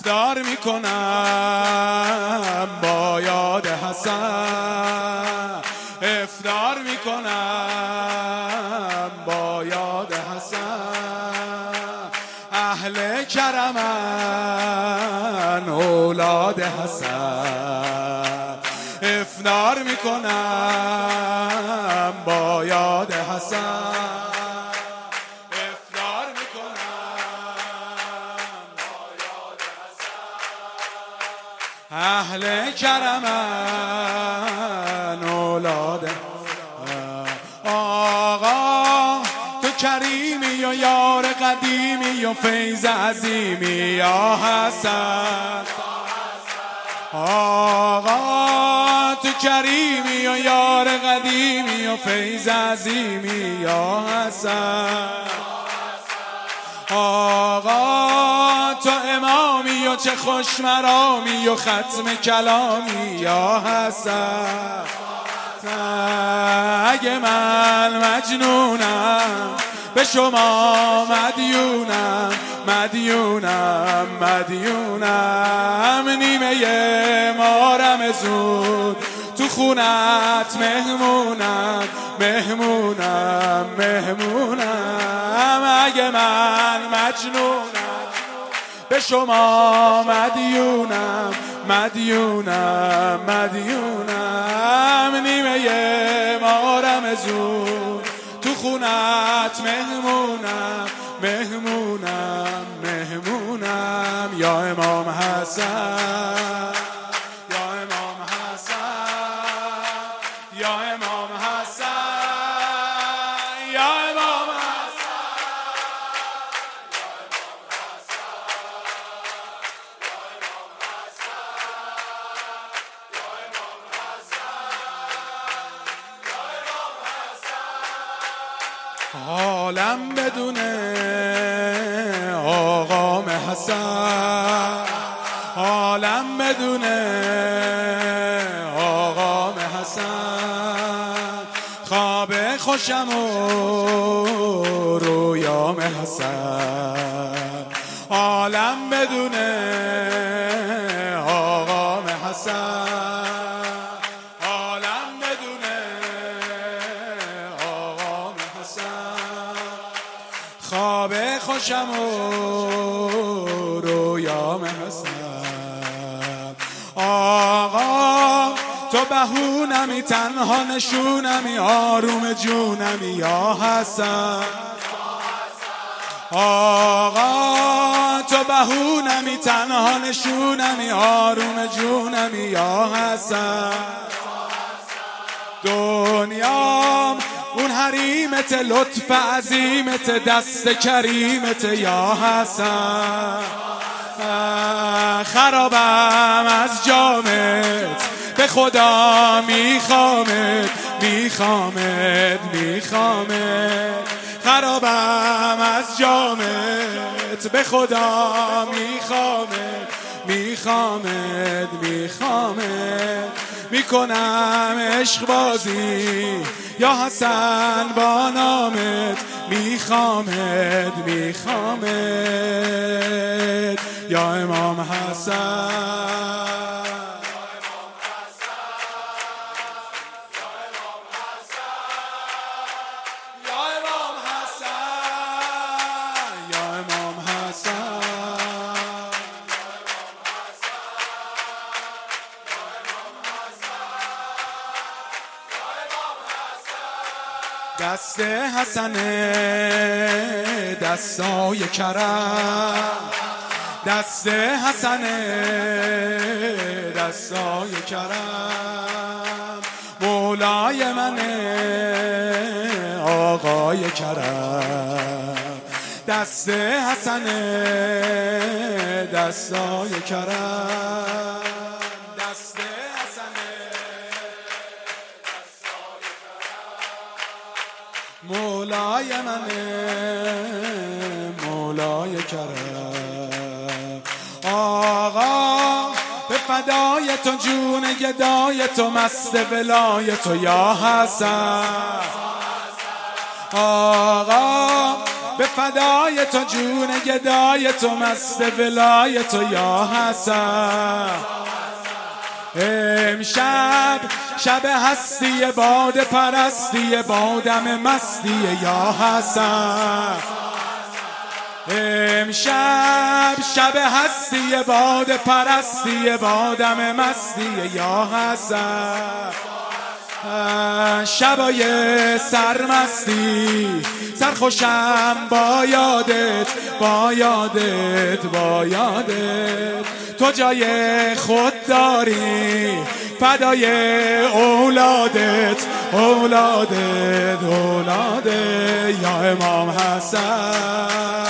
افطار میکنم با یاد حسن، افطار میکنم با یاد حسن. اهل کرمن اولاد حسن، افطار میکنم با یاد حسن، افطار میکنم با یاد حسن. اهل کرمن اولاد آقا تو کریمی و یار قدیمی و فیض عظیمی یا حسن. آقا تو کریمی و یار قدیمی و فیض عظیمی یا حسن. آقا تو امامی و چه خوش مرامی و ختم کلامی یا حسن. اگه من مجنونم به شما مدیونم، مدیونم مدیونم. نیمه مارم زود تو خونت مهمونم، مهمونم مهمونم. اگه من مجنونم به شما مدیونم، مدیونم مدیونم. نیمه مارم زود تو خونت مهمونم، مهمونم مهمونم. یا امام حسن، یا امام حسن، یا امام حسن، یا امام عالم بدونه آقام حسن، عالم بدونه آقام حسن. خواب خوشم و رویام حسن، عالم بدونه آقام حسن، عالم بدونه آقام حسن. خواب خوشم و رویام حسن. آقا تو بهونمی تنها نشونمی آروم جونمی یا حسن. آقا تو بهونمی تنها نشونمی آروم جونمی یا حسن. دنیام اون حریمت لطف عظیمت دست کریمت یا حسن. خرابم از جامت به خدا میخوامت، میخوامت میخوامت. خرابم از جامت به خدا میخوامت، میخوامت میخوامت. میکنم عشق بازی یا حسن با نامت، میخوامت میخوامت. یا امام حسن، دست حسنه دستای کرم، دست حسنه دستای کرم. مولای منه آقای کرم، دست حسنه دستای کرم. دست مولای منه مولای کرم. آقا به فدای تو جون گدای تو مست ولای تو یا حسن. آقا به فدای تو جون گدای تو مست ولای تو یا حسن امشب شب هستی باد پرستی بادم مستی یا حسن امشب شب هستی باد پرستی بادم مستی یا حسن شبای سرمستی سرخوشم با یادت با یادت با یادت تو جای خود داری فدای اولادت اولادت اولادت یا امام حسن